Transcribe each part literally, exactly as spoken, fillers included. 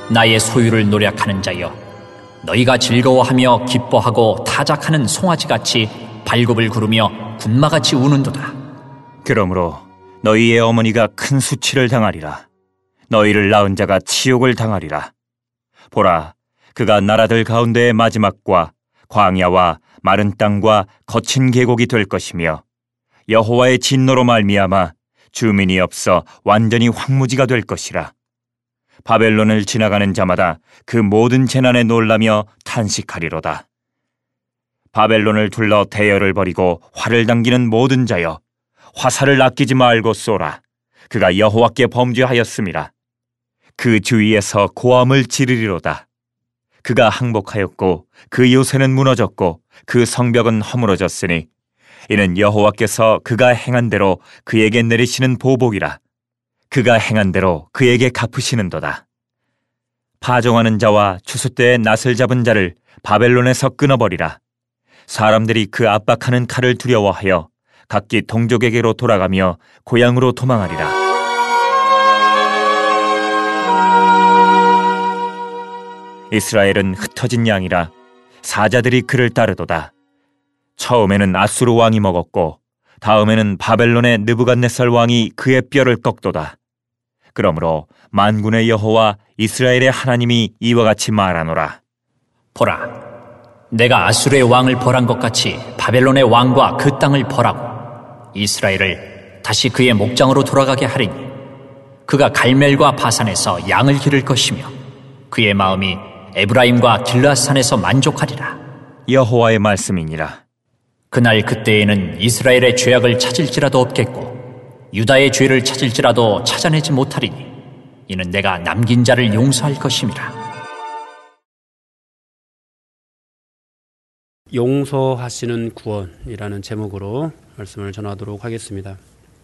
나의 소유를 노력하는 자여, 너희가 즐거워하며 기뻐하고 타작하는 송아지같이 발굽을 구르며 군마같이 우는도다. 그러므로 너희의 어머니가 큰 수치를 당하리라. 너희를 낳은 자가 치욕을 당하리라. 보라, 그가 나라들 가운데의 마지막과 광야와 마른 땅과 거친 계곡이 될 것이며 여호와의 진노로 말미암아 주민이 없어 완전히 황무지가 될 것이라. 바벨론을 지나가는 자마다 그 모든 재난에 놀라며 탄식하리로다. 바벨론을 둘러 대열을 벌이고 활을 당기는 모든 자여, 화살을 아끼지 말고 쏘라. 그가 여호와께 범죄하였음이라. 그 주위에서 고함을 지르리로다. 그가 항복하였고 그 요새는 무너졌고 그 성벽은 허물어졌으니 이는 여호와께서 그가 행한 대로 그에게 내리시는 보복이라. 그가 행한 대로 그에게 갚으시는도다. 파종하는 자와 추수 때에 낫을 잡은 자를 바벨론에서 끊어버리라. 사람들이 그 압박하는 칼을 두려워하여 각기 동족에게로 돌아가며 고향으로 도망하리라. 이스라엘은 흩어진 양이라 사자들이 그를 따르도다. 처음에는 아수르 왕이 먹었고 다음에는 바벨론의 느부갓네살 왕이 그의 뼈를 꺾도다. 그러므로 만군의 여호와 이스라엘의 하나님이 이와 같이 말하노라. 보라, 내가 아수르의 왕을 벌한 것 같이 바벨론의 왕과 그 땅을 벌하고 이스라엘을 다시 그의 목장으로 돌아가게 하리니 그가 갈멜과 바산에서 양을 기를 것이며 그의 마음이 에브라임과 길르앗산에서 만족하리라. 여호와의 말씀이니라. 그날 그때에는 이스라엘의 죄악을 찾을지라도 없겠고 유다의 죄를 찾을지라도 찾아내지 못하리니 이는 내가 남긴 자를 용서할 것임이라. 용서하시는 구원이라는 제목으로 말씀을 전하도록 하겠습니다.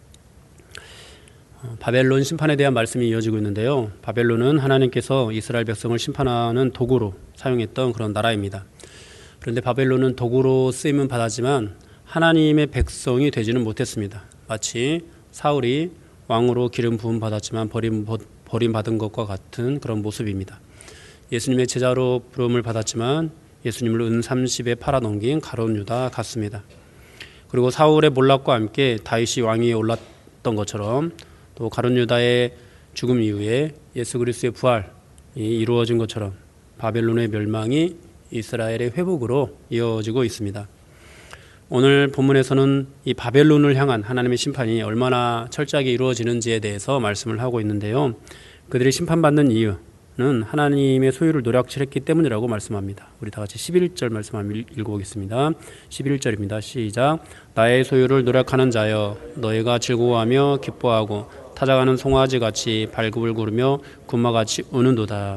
바벨론 심판에 대한 말씀이 이어지고 있는데요. 바벨론은 하나님께서 이스라엘 백성을 심판하는 도구로 사용했던 그런 나라입니다. 그런데 바벨론은 도구로 쓰임은 받았지만 하나님의 백성이 되지는 못했습니다. 마치 사울이 왕으로 기름 부음 받았지만 버림, 버림받은 것과 같은 그런 모습입니다. 예수님의 제자로 부름을 받았지만 예수님을 은삼십에 팔아넘긴 가룟 유다 같습니다. 그리고 사울의 몰락과 함께 다윗이 왕위에 올랐던 것처럼 또 가룟 유다의 죽음 이후에 예수 그리스도의 부활이 이루어진 것처럼 바벨론의 멸망이 이스라엘의 회복으로 이어지고 있습니다. 오늘 본문에서는 이 바벨론을 향한 하나님의 심판이 얼마나 철저하게 이루어지는지에 대해서 말씀을 하고 있는데요. 그들이 심판받는 이유는 하나님의 소유를 노략질했기 때문이라고 말씀합니다. 우리 다 같이 십일 절 말씀 한번 읽어보겠습니다. 십일 절입니다. 시작. 나의 소유를 노략하는 자여, 너희가 즐거워하며 기뻐하고 타작하는 송아지같이 발굽을 구르며 군마같이 우는도다.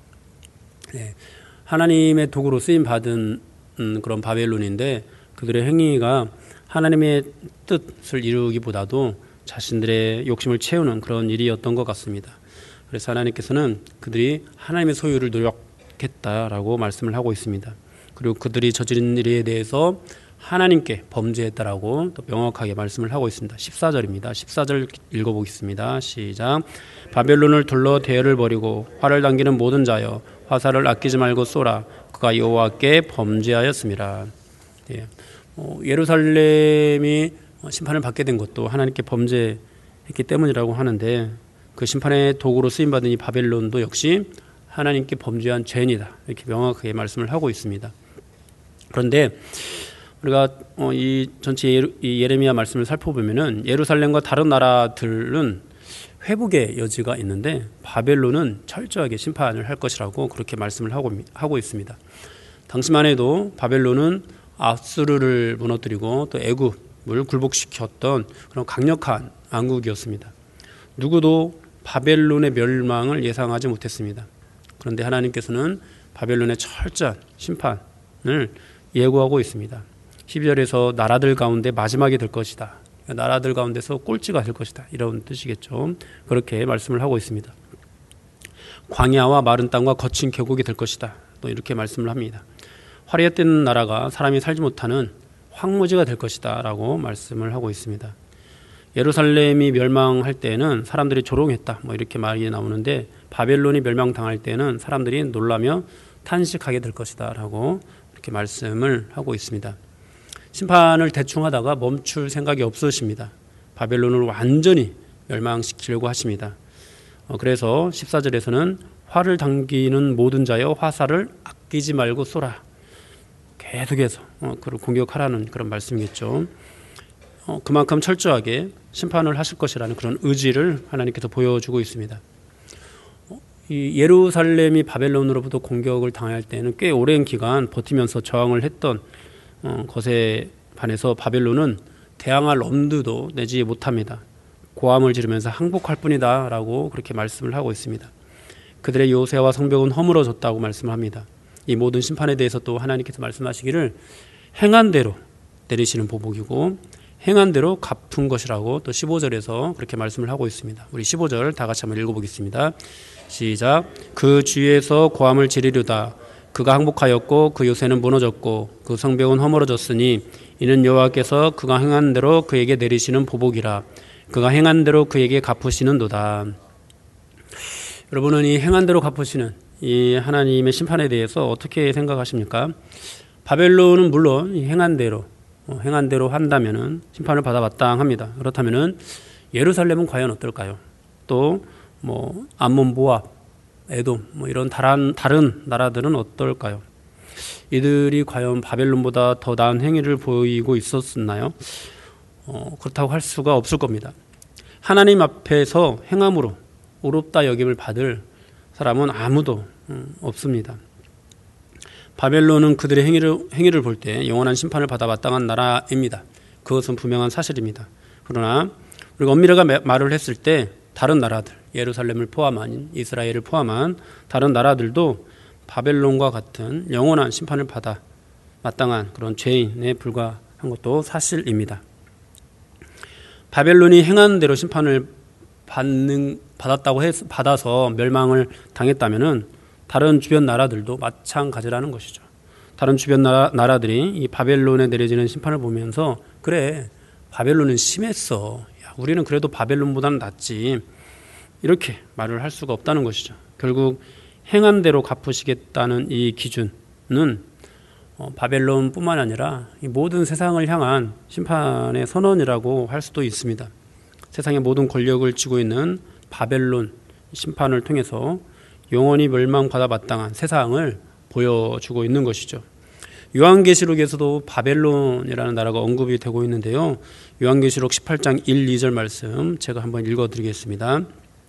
네. 하나님의 도구로 쓰임받은 그런 바벨론인데 그들의 행위가 하나님의 뜻을 이루기보다도 자신들의 욕심을 채우는 그런 일이었던 것 같습니다. 그래서 하나님께서는 그들이 하나님의 소유를 노력했다라고 말씀을 하고 있습니다. 그리고 그들이 저지른 일에 대해서 하나님께 범죄했다라고 또 명확하게 말씀을 하고 있습니다. 십사 절입니다. 십사 절 읽어보겠습니다. 시작. 바벨론을 둘러 대열을 벌이고 활을 당기는 모든 자여, 화살을 아끼지 말고 쏘라. 그가 여호와께 범죄하였습니다. 예. 어, 예루살렘이 심판을 받게 된 것도 하나님께 범죄했기 때문이라고 하는데 그 심판의 도구로 쓰임받은 이 바벨론도 역시 하나님께 범죄한 죄인이다. 이렇게 명확하게 말씀을 하고 있습니다. 그런데 우리가 어, 이 전체 예루, 이 예레미야 말씀을 살펴보면은 예루살렘과 다른 나라들은 회복의 여지가 있는데 바벨론은 철저하게 심판을 할 것이라고 그렇게 말씀을 하고, 하고 있습니다. 당시만 해도 바벨론은 아수르를 무너뜨리고 또 애굽을 굴복시켰던 그런 강력한 왕국이었습니다. 누구도 바벨론의 멸망을 예상하지 못했습니다. 그런데 하나님께서는 바벨론의 철저한 심판을 예고하고 있습니다. 십이 절에서 나라들 가운데 마지막이 될 것이다. 나라들 가운데서 꼴찌가 될 것이다. 이런 뜻이겠죠. 그렇게 말씀을 하고 있습니다. 광야와 마른 땅과 거친 계곡이 될 것이다. 또 이렇게 말씀을 합니다. 화려했던 나라가 사람이 살지 못하는 황무지가 될 것이다 라고 말씀을 하고 있습니다. 예루살렘이 멸망할 때에는 사람들이 조롱했다, 뭐 이렇게 말이 나오는데 바벨론이 멸망당할 때는 사람들이 놀라며 탄식하게 될 것이다라고 이렇게 말씀을 하고 있습니다. 심판을 대충 하다가 멈출 생각이 없으십니다. 바벨론을 완전히 멸망시키려고 하십니다. 어, 그래서 십사 절에서는 화를 당기는 모든 자여 화살을 아끼지 말고 쏘라. 계속해서 어, 그를 공격하라는 그런 말씀이겠죠. 어, 그만큼 철저하게 심판을 하실 것이라는 그런 의지를 하나님께서 보여주고 있습니다. 어, 이 예루살렘이 바벨론으로부터 공격을 당할 때는 꽤 오랜 기간 버티면서 저항을 했던 어, 것에 반해서 바벨론은 대항할 엄두도 내지 못합니다. 고함을 지르면서 항복할 뿐이다 라고 그렇게 말씀을 하고 있습니다. 그들의 요새와 성벽은 허물어졌다고 말씀을 합니다. 이 모든 심판에 대해서 또 하나님께서 말씀하시기를 행한 대로 내리시는 보복이고 행한 대로 갚은 것이라고 또 십오 절에서 그렇게 말씀을 하고 있습니다. 우리 십오 절 다 같이 한번 읽어보겠습니다. 시작. 그 주위에서 고함을 지르려다 그가 항복하였고 그 요새는 무너졌고 그 성벽은 허물어졌으니 이는 여호와께서 그가 행한 대로 그에게 내리시는 보복이라. 그가 행한 대로 그에게 갚으시는도다. 여러분은 이 행한 대로 갚으시는 이 하나님의 심판에 대해서 어떻게 생각하십니까? 바벨론은 물론 이 행한 대로 행한 대로 한다면은 심판을 받아 마땅합니다. 그렇다면은 예루살렘은 과연 어떨까요? 또 뭐 암몬, 모압, 에돔 뭐 이런 다른 다른 나라들은 어떨까요? 이들이 과연 바벨론보다 더 나은 행위를 보이고 있었나요? 어, 그렇다고 할 수가 없을 겁니다. 하나님 앞에서 행함으로 의롭다 여김을 받을 사람은 아무도 음, 없습니다. 바벨론은 그들의 행위를, 행위를 볼 때 영원한 심판을 받아 마땅한 나라입니다. 그것은 분명한 사실입니다. 그러나 우리가 엄밀하게 말을 했을 때 다른 나라들, 예루살렘을 포함한 이스라엘을 포함한 다른 나라들도 바벨론과 같은 영원한 심판을 받아 마땅한 그런 죄인에 불과한 것도 사실입니다. 바벨론이 행한 대로 심판을 받는, 받았다고 해서, 받아서 멸망을 당했다면은 다른 주변 나라들도 마찬가지라는 것이죠. 다른 주변 나라, 나라들이 이 바벨론에 내려지는 심판을 보면서 그래, 바벨론은 심했어. 야, 우리는 그래도 바벨론보다는 낫지. 이렇게 말을 할 수가 없다는 것이죠. 결국 행한 대로 갚으시겠다는 이 기준은 어, 바벨론뿐만 아니라 이 모든 세상을 향한 심판의 선언이라고 할 수도 있습니다. 세상의 모든 권력을 쥐고 있는 바벨론 심판을 통해서 영원히 멸망받아 마땅한 세상을 보여주고 있는 것이죠. 요한계시록에서도 바벨론이라는 나라가 언급이 되고 있는데요. 요한계시록 십팔 장 일, 이 절 말씀 제가 한번 읽어드리겠습니다.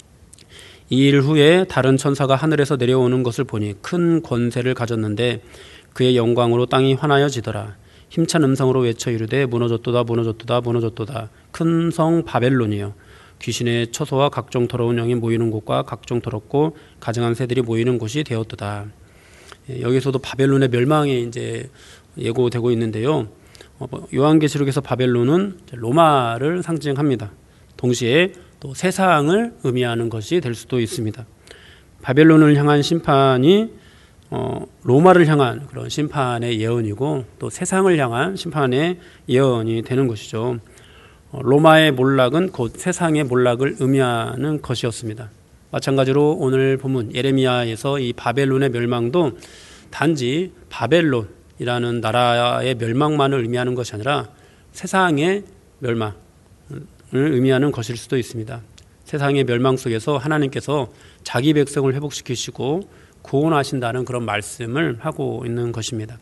이 일 후에 다른 천사가 하늘에서 내려오는 것을 보니 큰 권세를 가졌는데 그의 영광으로 땅이 환하여지더라. 힘찬 음성으로 외쳐 이르되 무너졌도다 무너졌도다 무너졌도다. 큰 성 바벨론이여 귀신의 처소와 각종 더러운 영이 모이는 곳과 각종 더럽고 가증한 새들이 모이는 곳이 되었도다. 여기서도 바벨론의 멸망이 이제 예고되고 있는데요. 요한계시록에서 바벨론은 로마를 상징합니다. 동시에 또 세상을 의미하는 것이 될 수도 있습니다. 바벨론을 향한 심판이 어, 로마를 향한 그런 심판의 예언이고 또 세상을 향한 심판의 예언이 되는 것이죠. 어, 로마의 몰락은 곧 세상의 몰락을 의미하는 것이었습니다. 마찬가지로 오늘 본문 예레미야에서 이 바벨론의 멸망도 단지 바벨론이라는 나라의 멸망만을 의미하는 것이 아니라 세상의 멸망을 의미하는 것일 수도 있습니다. 세상의 멸망 속에서 하나님께서 자기 백성을 회복시키시고 구원하신다는 그런 말씀을 하고 있는 것입니다.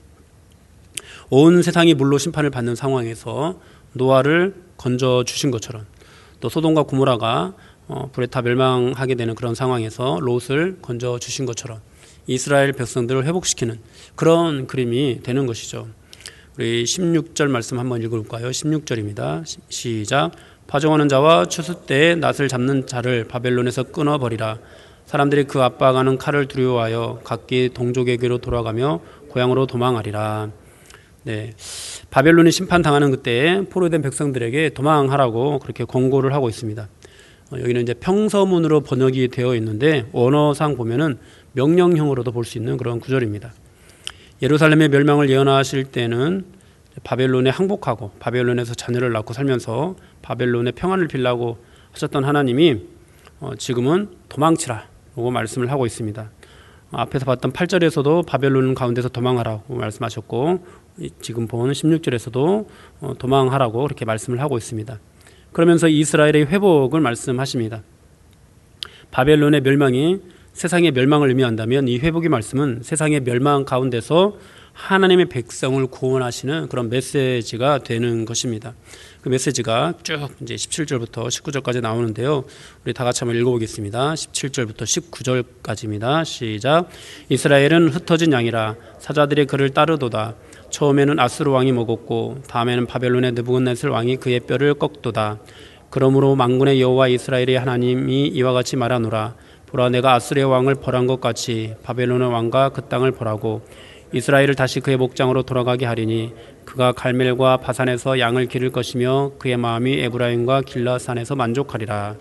온 세상이 물로 심판을 받는 상황에서 노아를 건져 주신 것처럼 또 소돔과 고모라가 어, 불에 타 멸망하게 되는 그런 상황에서 롯을 건져 주신 것처럼 이스라엘 백성들을 회복시키는 그런 그림이 되는 것이죠. 우리 십육 절 말씀 한번 읽어볼까요? 십육 절입니다. 시작. 파종하는 자와 추수 때에 낫을 잡는 자를 바벨론에서 끊어버리라. 사람들이 그 압박하는 칼을 두려워하여 각기 동족에게로 돌아가며 고향으로 도망하리라. 네, 바벨론이 심판당하는 그때에 포로된 백성들에게 도망하라고 그렇게 권고를 하고 있습니다. 어, 여기는 이제 평서문으로 번역이 되어 있는데 원어상 보면은 명령형으로도 볼 수 있는 그런 구절입니다. 예루살렘의 멸망을 예언하실 때는 바벨론에 항복하고 바벨론에서 자녀를 낳고 살면서 바벨론의 평안을 빌라고 하셨던 하나님이 지금은 도망치라고 말씀을 하고 있습니다. 앞에서 봤던 팔 절에서도 바벨론 가운데서 도망하라고 말씀하셨고 지금 본 십육 절에서도 도망하라고 그렇게 말씀을 하고 있습니다. 그러면서 이스라엘의 회복을 말씀하십니다. 바벨론의 멸망이 세상의 멸망을 의미한다면 이 회복의 말씀은 세상의 멸망 가운데서 하나님의 백성을 구원하시는 그런 메시지가 되는 것입니다. 그 메시지가 쭉 이제 십칠 절부터 십구 절까지 나오는데요. 우리 다 같이 한번 읽어보겠습니다. 십칠 절부터 십구 절까지입니다. 시작. 이스라엘은 흩어진 양이라 사자들이 그를 따르도다. 처음에는 아수르 왕이 먹었고 다음에는 바벨론의 느부갓네살 왕이 그의 뼈를 꺾도다. 그러므로 만군의 여호와 이스라엘의 하나님이 이와 같이 말하노라. 보라, 내가 아수르의 왕을 벌한 것 같이 바벨론의 왕과 그 땅을 벌하고 이스라엘을 다시 그의 목장으로 돌아가게 하리니 그가 갈멜과 바산에서 양을 기를 것이며 그의 마음이 에브라임과 길라산에서 만족하리라.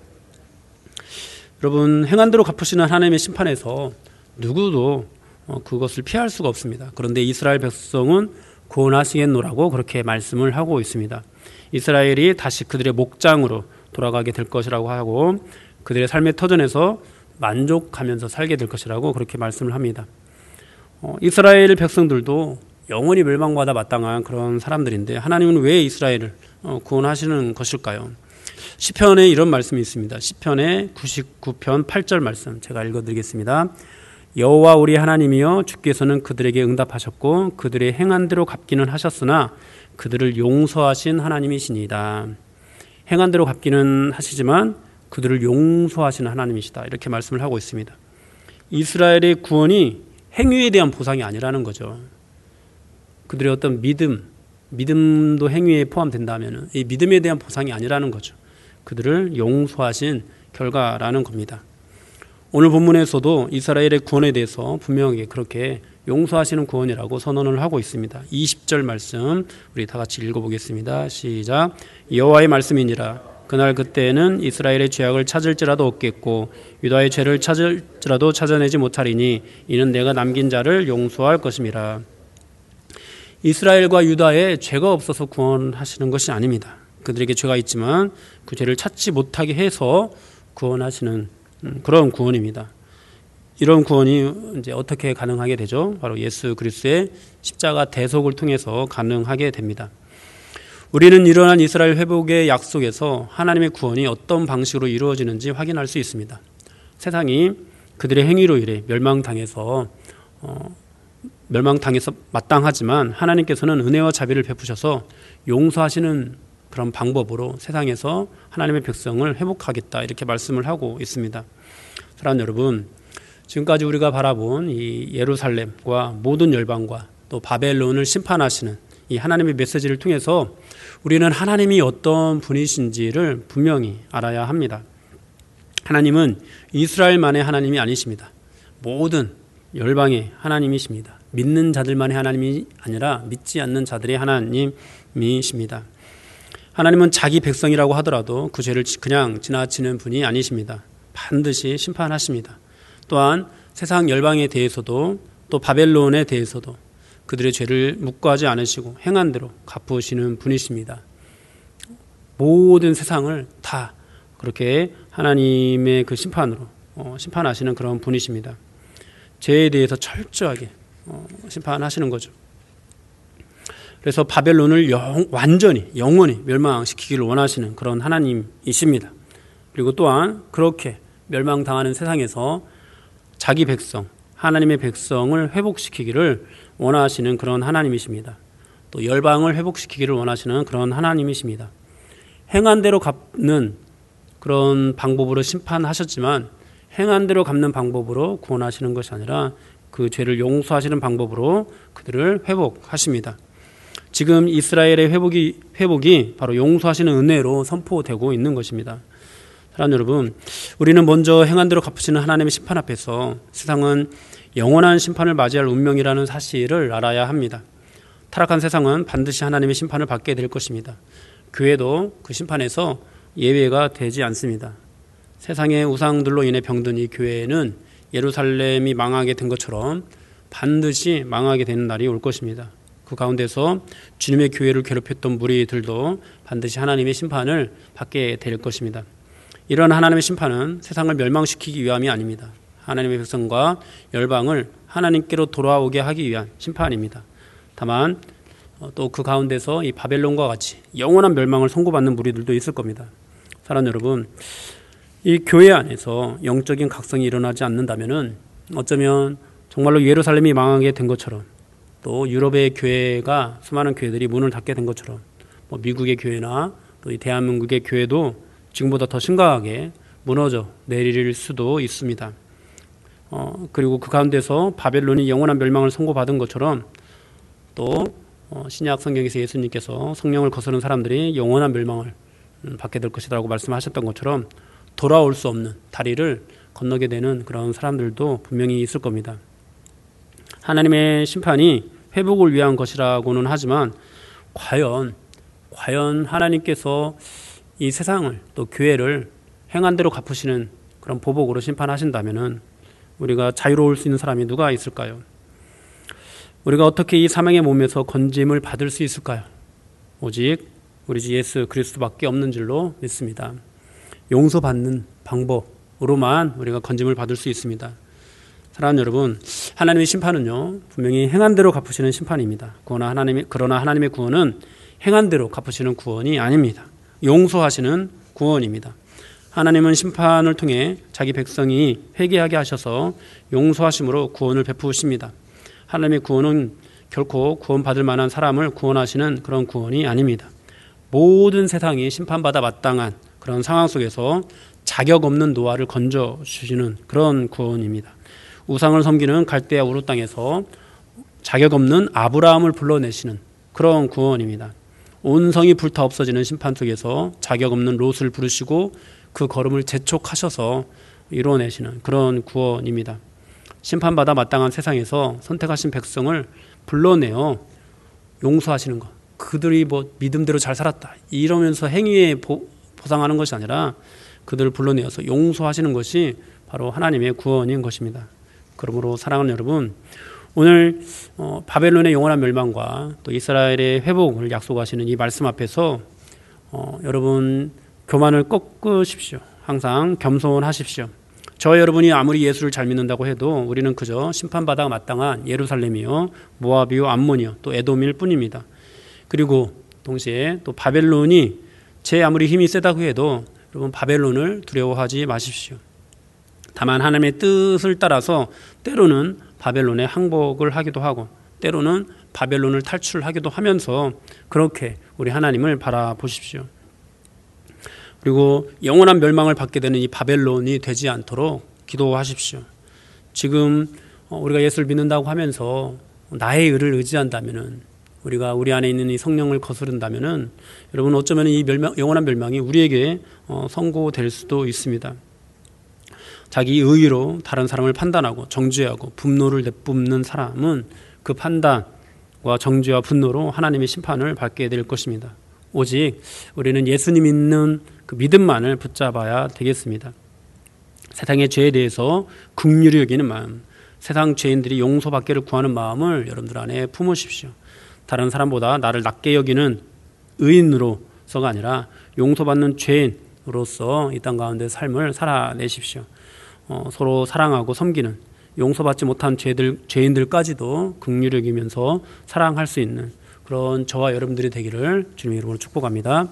여러분, 행한대로 갚으시는 하나님의 심판에서 누구도 그것을 피할 수가 없습니다. 그런데 이스라엘 백성은 구원하시겠노라고 그렇게 말씀을 하고 있습니다. 이스라엘이 다시 그들의 목장으로 돌아가게 될 것이라고 하고 그들의 삶의 터전에서 만족하면서 살게 될 것이라고 그렇게 말씀을 합니다. 어, 이스라엘 백성들도 영원히 멸망받아 마땅한 그런 사람들인데 하나님은 왜 이스라엘을 어, 구원하시는 것일까요? 시편에 이런 말씀이 있습니다. 시편의 구십구 편 팔 절 말씀 제가 읽어드리겠습니다. 여호와 우리 하나님이여, 주께서는 그들에게 응답하셨고 그들의 행한 대로 갚기는 하셨으나 그들을 용서하신 하나님이시니이다. 행한 대로 갚기는 하시지만 그들을 용서하시는 하나님이시다. 이렇게 말씀을 하고 있습니다. 이스라엘의 구원이 행위에 대한 보상이 아니라는 거죠. 그들의 어떤 믿음, 믿음도 행위에 포함된다면 이 믿음에 대한 보상이 아니라는 거죠. 그들을 용서하신 결과라는 겁니다. 오늘 본문에서도 이스라엘의 구원에 대해서 분명하게 그렇게 용서하시는 구원이라고 선언을 하고 있습니다. 이십 절 말씀 우리 다 같이 읽어보겠습니다. 시작. 여호와의 말씀이니라. 그날 그때에는 이스라엘의 죄악을 찾을지라도 없겠고 유다의 죄를 찾을지라도 찾아내지 못하리니 이는 내가 남긴 자를 용서할 것임이라. 이스라엘과 유다에 죄가 없어서 구원하시는 것이 아닙니다. 그들에게 죄가 있지만 그 죄를 찾지 못하게 해서 구원하시는 그런 구원입니다. 이런 구원이 이제 어떻게 가능하게 되죠? 바로 예수 그리스도의 십자가 대속을 통해서 가능하게 됩니다. 우리는 일어난 이스라엘 회복의 약속에서 하나님의 구원이 어떤 방식으로 이루어지는지 확인할 수 있습니다. 세상이 그들의 행위로 인해 멸망당해서 어, 멸망당해서 마땅하지만 하나님께서는 은혜와 자비를 베푸셔서 용서하시는 그런 방법으로 세상에서 하나님의 백성을 회복하겠다 이렇게 말씀을 하고 있습니다. 사랑하는 여러분, 지금까지 우리가 바라본 이 예루살렘과 모든 열방과 또 바벨론을 심판하시는 이 하나님의 메시지를 통해서 우리는 하나님이 어떤 분이신지를 분명히 알아야 합니다. 하나님은 이스라엘만의 하나님이 아니십니다. 모든 열방의 하나님이십니다. 믿는 자들만의 하나님이 아니라 믿지 않는 자들의 하나님이십니다. 하나님은 자기 백성이라고 하더라도 그 죄를 그냥 지나치는 분이 아니십니다. 반드시 심판하십니다. 또한 세상 열방에 대해서도 또 바벨론에 대해서도 그들의 죄를 묵과하지 않으시고 행한 대로 갚으시는 분이십니다. 모든 세상을 다 그렇게 하나님의 그 심판으로 어, 심판하시는 그런 분이십니다. 죄에 대해서 철저하게 어, 심판하시는 거죠. 그래서 바벨론을 영, 완전히 영원히 멸망시키기를 원하시는 그런 하나님이십니다. 그리고 또한 그렇게 멸망당하는 세상에서 자기 백성, 하나님의 백성을 회복시키기를 원하시는 그런 하나님이십니다. 또 열방을 회복시키기를 원하시는 그런 하나님이십니다. 행한 대로 갚는 그런 방법으로 심판하셨지만 행한 대로 갚는 방법으로 구원하시는 것이 아니라 그 죄를 용서하시는 방법으로 그들을 회복하십니다. 지금 이스라엘의 회복이, 회복이 바로 용서하시는 은혜로 선포되고 있는 것입니다. 사랑하는 여러분, 우리는 먼저 행한 대로 갚으시는 하나님의 심판 앞에서 세상은 영원한 심판을 맞이할 운명이라는 사실을 알아야 합니다. 타락한 세상은 반드시 하나님의 심판을 받게 될 것입니다. 교회도 그 심판에서 예외가 되지 않습니다. 세상의 우상들로 인해 병든 이 교회는 예루살렘이 망하게 된 것처럼 반드시 망하게 되는 날이 올 것입니다. 그 가운데서 주님의 교회를 괴롭혔던 무리들도 반드시 하나님의 심판을 받게 될 것입니다. 이런 하나님의 심판은 세상을 멸망시키기 위함이 아닙니다. 하나님의 백성과 열방을 하나님께로 돌아오게 하기 위한 심판입니다. 다만 또 그 가운데서 이 바벨론과 같이 영원한 멸망을 선고받는 무리들도 있을 겁니다. 사랑하는 여러분, 이 교회 안에서 영적인 각성이 일어나지 않는다면은 어쩌면 정말로 예루살렘이 망하게 된 것처럼, 또 유럽의 교회가 수많은 교회들이 문을 닫게 된 것처럼, 뭐 미국의 교회나 또 이 대한민국의 교회도 지금보다 더 심각하게 무너져 내릴 수도 있습니다. 어, 그리고 그 가운데서 바벨론이 영원한 멸망을 선고받은 것처럼 또 어, 신약 성경에서 예수님께서 성령을 거스른 사람들이 영원한 멸망을 받게 될 것이라고 말씀하셨던 것처럼 돌아올 수 없는 다리를 건너게 되는 그런 사람들도 분명히 있을 겁니다. 하나님의 심판이 회복을 위한 것이라고는 하지만 과연 과연 하나님께서 이 세상을 또 교회를 행한 대로 갚으시는 그런 보복으로 심판하신다면은 우리가 자유로울 수 있는 사람이 누가 있을까요? 우리가 어떻게 이 사망의 몸에서 건짐을 받을 수 있을까요? 오직 우리 주 예수 그리스도밖에 없는 줄로 믿습니다. 용서받는 방법으로만 우리가 건짐을 받을 수 있습니다. 사랑하는 여러분, 하나님의 심판은요 분명히 행한 대로 갚으시는 심판입니다. 그러나 하나님의, 그러나 하나님의 구원은 행한 대로 갚으시는 구원이 아닙니다. 용서하시는 구원입니다. 하나님은 심판을 통해 자기 백성이 회개하게 하셔서 용서하심으로 구원을 베푸십니다. 하나님의 구원은 결코 구원받을 만한 사람을 구원하시는 그런 구원이 아닙니다. 모든 세상이 심판받아 마땅한 그런 상황 속에서 자격 없는 노아를 건져주시는 그런 구원입니다. 우상을 섬기는 갈대아 우르 땅에서 자격 없는 아브라함을 불러내시는 그런 구원입니다. 온 성이 불타 없어지는 심판 속에서 자격 없는 롯을 부르시고 그 걸음을 재촉하셔서 이루어내시는 그런 구원입니다. 심판받아 마땅한 세상에서 선택하신 백성을 불러내어 용서하시는 것, 그들이 뭐 믿음대로 잘 살았다 이러면서 행위에 보, 보상하는 것이 아니라 그들을 불러내어서 용서하시는 것이 바로 하나님의 구원인 것입니다. 그러므로 사랑하는 여러분, 오늘 어, 바벨론의 영원한 멸망과 또 이스라엘의 회복을 약속하시는 이 말씀 앞에서 어, 여러분 교만을 꺾으십시오. 항상 겸손하십시오. 저 여러분이 아무리 예수를 잘 믿는다고 해도 우리는 그저 심판받아 마땅한 예루살렘이요, 모압이요, 암몬이요, 또 에돔일 뿐입니다. 그리고 동시에 또 바벨론이 제 아무리 힘이 세다고 해도 여러분 바벨론을 두려워하지 마십시오. 다만 하나님의 뜻을 따라서 때로는 바벨론에 항복을 하기도 하고 때로는 바벨론을 탈출하기도 하면서 그렇게 우리 하나님을 바라보십시오. 그리고 영원한 멸망을 받게 되는 이 바벨론이 되지 않도록 기도하십시오. 지금 우리가 예수를 믿는다고 하면서 나의 의를 의지한다면은, 우리가 우리 안에 있는 이 성령을 거스른다면은 여러분 어쩌면 이 멸망, 영원한 멸망이 우리에게 선고될 수도 있습니다. 자기 의의로 다른 사람을 판단하고 정죄하고 분노를 내뿜는 사람은 그 판단과 정죄와 분노로 하나님의 심판을 받게 될 것입니다. 오직 우리는 예수님 있는 그 믿음만을 붙잡아야 되겠습니다. 세상의 죄에 대해서 긍휼히 여기는 마음, 세상 죄인들이 용서받기를 구하는 마음을 여러분들 안에 품으십시오. 다른 사람보다 나를 낮게 여기는 의인으로서가 아니라 용서받는 죄인으로서 이 땅 가운데 삶을 살아내십시오. 어, 서로 사랑하고 섬기는, 용서받지 못한 죄들, 죄인들까지도 긍휼히 여기면서 사랑할 수 있는 그런 저와 여러분들이 되기를 주님의 이름으로 축복합니다.